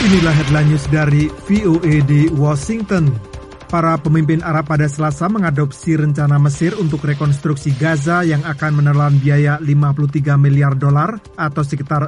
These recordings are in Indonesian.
Inilah headline news dari VOA di Washington. Para pemimpin Arab pada Selasa mengadopsi rencana Mesir untuk rekonstruksi Gaza yang akan menelan biaya 53 miliar dolar atau sekitar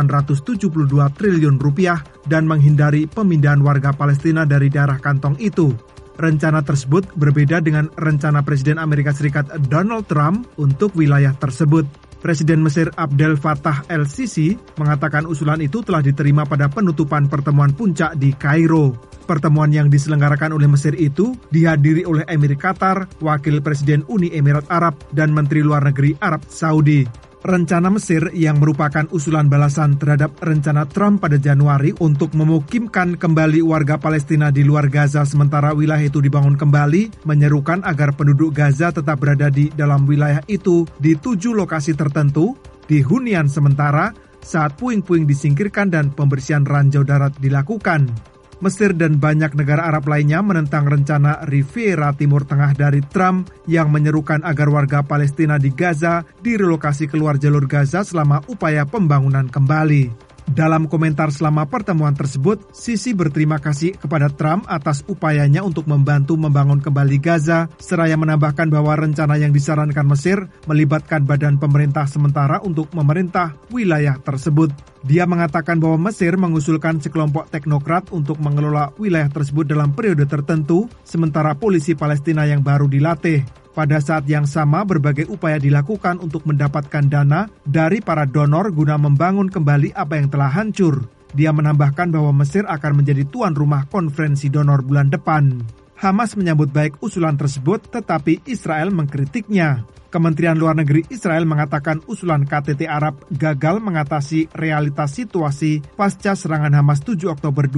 872 triliun rupiah dan menghindari pemindahan warga Palestina dari daerah kantong itu. Rencana tersebut berbeda dengan rencana Presiden Amerika Serikat Donald Trump untuk wilayah tersebut. Presiden Mesir Abdel Fattah el-Sisi mengatakan usulan itu telah diterima pada penutupan pertemuan puncak di Kairo. Pertemuan yang diselenggarakan oleh Mesir itu dihadiri oleh Emir Qatar, Wakil Presiden Uni Emirat Arab, dan Menteri Luar Negeri Arab Saudi. Rencana Mesir yang merupakan usulan balasan terhadap rencana Trump pada Januari untuk memukimkan kembali warga Palestina di luar Gaza sementara wilayah itu dibangun kembali, menyerukan agar penduduk Gaza tetap berada di dalam wilayah itu di 7 lokasi tertentu, di hunian sementara, saat puing-puing disingkirkan dan pembersihan ranjau darat dilakukan. Mesir dan banyak negara Arab lainnya menentang rencana Riviera Timur Tengah dari Trump yang menyerukan agar warga Palestina di Gaza direlokasi keluar jalur Gaza selama upaya pembangunan kembali. Dalam komentar selama pertemuan tersebut, Sisi berterima kasih kepada Trump atas upayanya untuk membantu membangun kembali Gaza, seraya menambahkan bahwa rencana yang disarankan Mesir melibatkan badan pemerintah sementara untuk memerintah wilayah tersebut. Dia mengatakan bahwa Mesir mengusulkan sekelompok teknokrat untuk mengelola wilayah tersebut dalam periode tertentu, sementara polisi Palestina yang baru dilatih. Pada saat yang sama, berbagai upaya dilakukan untuk mendapatkan dana dari para donor guna membangun kembali apa yang telah hancur. Dia menambahkan bahwa Mesir akan menjadi tuan rumah konferensi donor bulan depan. Hamas menyambut baik usulan tersebut, tetapi Israel mengkritiknya. Kementerian Luar Negeri Israel mengatakan usulan KTT Arab gagal mengatasi realitas situasi pasca serangan Hamas 7 Oktober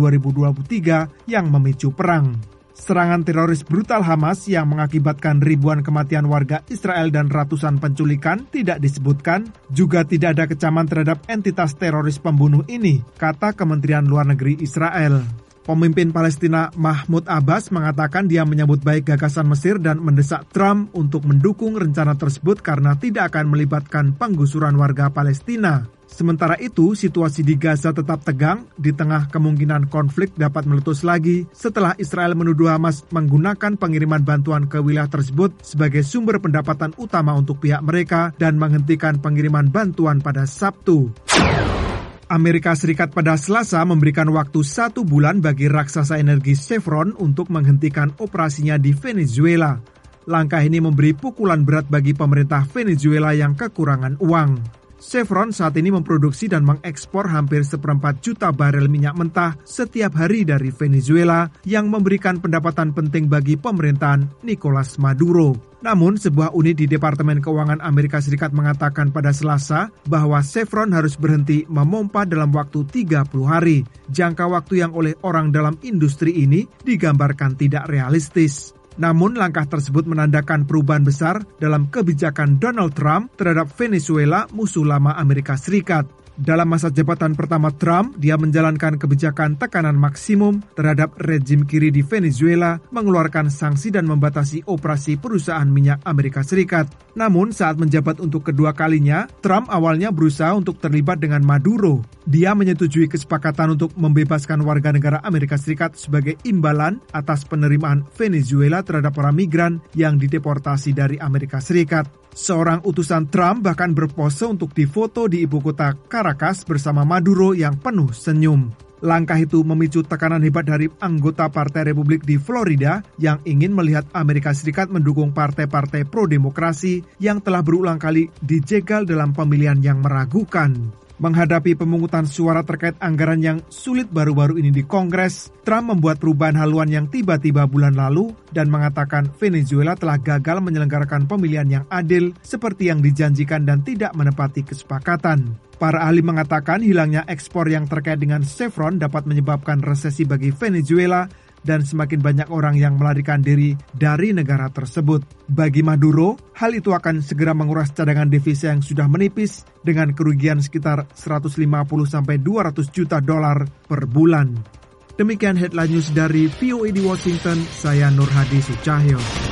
2023 yang memicu perang. Serangan teroris brutal Hamas yang mengakibatkan ribuan kematian warga Israel dan ratusan penculikan tidak disebutkan, juga tidak ada kecaman terhadap entitas teroris pembunuh ini, kata Kementerian Luar Negeri Israel. Pemimpin Palestina Mahmud Abbas mengatakan dia menyambut baik gagasan Mesir dan mendesak Trump untuk mendukung rencana tersebut karena tidak akan melibatkan penggusuran warga Palestina. Sementara itu, situasi di Gaza tetap tegang di tengah kemungkinan konflik dapat meletus lagi setelah Israel menuduh Hamas menggunakan pengiriman bantuan ke wilayah tersebut sebagai sumber pendapatan utama untuk pihak mereka dan menghentikan pengiriman bantuan pada Sabtu. Amerika Serikat pada Selasa memberikan waktu 1 bulan bagi raksasa energi Chevron untuk menghentikan operasinya di Venezuela. Langkah ini memberi pukulan berat bagi pemerintah Venezuela yang kekurangan uang. Chevron saat ini memproduksi dan mengekspor hampir 1,4 juta barel minyak mentah setiap hari dari Venezuela yang memberikan pendapatan penting bagi pemerintahan Nicolas Maduro. Namun, sebuah unit di Departemen Keuangan Amerika Serikat mengatakan pada Selasa bahwa Chevron harus berhenti memompa dalam waktu 30 hari. Jangka waktu yang oleh orang dalam industri ini digambarkan tidak realistis. Namun langkah tersebut menandakan perubahan besar dalam kebijakan Donald Trump terhadap Venezuela, musuh lama Amerika Serikat. Dalam masa jabatan pertama Trump, dia menjalankan kebijakan tekanan maksimum terhadap rejim kiri di Venezuela, mengeluarkan sanksi dan membatasi operasi perusahaan minyak Amerika Serikat. Namun saat menjabat untuk kedua kalinya, Trump awalnya berusaha untuk terlibat dengan Maduro. Dia menyetujui kesepakatan untuk membebaskan warga negara Amerika Serikat sebagai imbalan atas penerimaan Venezuela terhadap para migran yang dideportasi dari Amerika Serikat. Seorang utusan Trump bahkan berpose untuk difoto di ibu kota Caracas bersama Maduro yang penuh senyum. Langkah itu memicu tekanan hebat dari anggota Partai Republik di Florida yang ingin melihat Amerika Serikat mendukung partai-partai pro-demokrasi yang telah berulang kali dijegal dalam pemilihan yang meragukan. Menghadapi pemungutan suara terkait anggaran yang sulit baru-baru ini di Kongres, Trump membuat perubahan haluan yang tiba-tiba bulan lalu dan mengatakan Venezuela telah gagal menyelenggarakan pemilihan yang adil seperti yang dijanjikan dan tidak menepati kesepakatan. Para ahli mengatakan hilangnya ekspor yang terkait dengan Chevron dapat menyebabkan resesi bagi Venezuela dan semakin banyak orang yang melarikan diri dari negara tersebut. Bagi Maduro, hal itu akan segera menguras cadangan devisa yang sudah menipis dengan kerugian sekitar 150-200 juta dolar per bulan. Demikian headline news dari VOA di Washington, saya Nur Hadi Sucahyo.